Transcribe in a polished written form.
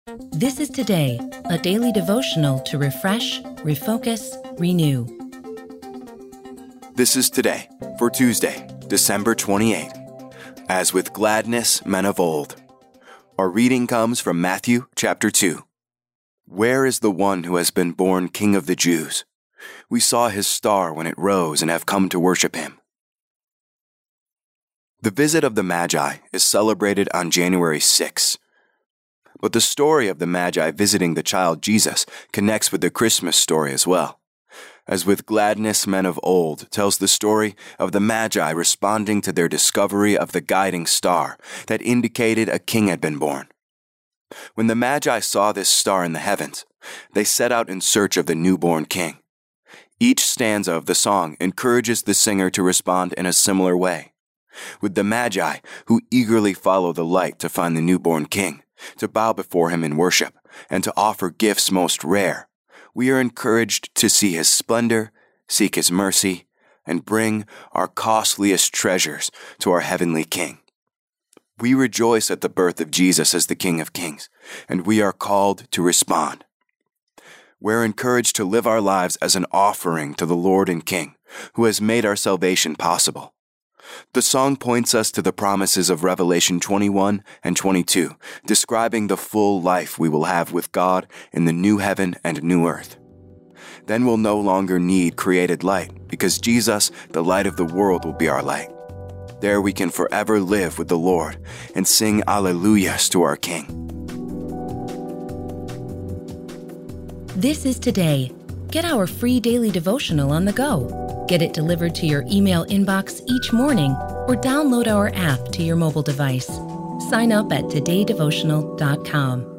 This is Today, a daily devotional to refresh, refocus, renew. This is Today for Tuesday, December 28. As with gladness, men of old. Our reading comes from Matthew chapter 2. Where is the one who has been born King of the Jews? We saw his star when it rose and have come to worship him. The visit of the Magi is celebrated on January 6. But the story of the Magi visiting the child Jesus connects with the Christmas story as well. As with gladness, men of old tells the story of the Magi responding to their discovery of the guiding star that indicated a king had been born. When the Magi saw this star in the heavens, they set out in search of the newborn king. Each stanza of the song encourages the singer to respond in a similar way. With the Magi, who eagerly follow the light to find the newborn king, to bow before him in worship, and to offer gifts most rare, we are encouraged to see his splendor, seek his mercy, and bring our costliest treasures to our heavenly King. We rejoice at the birth of Jesus as the King of Kings, and we are called to respond. We're encouraged to live our lives as an offering to the Lord and King, who has made our salvation possible. The song points us to the promises of Revelation 21 and 22, describing the full life we will have with God in the new heaven and new earth. Then we'll no longer need created light, because Jesus, the light of the world, will be our light. There we can forever live with the Lord and sing alleluias to our King. This is Today. Get our free daily devotional on the go. Get it delivered to your email inbox each morning or download our app to your mobile device. Sign up at todaydevotional.com.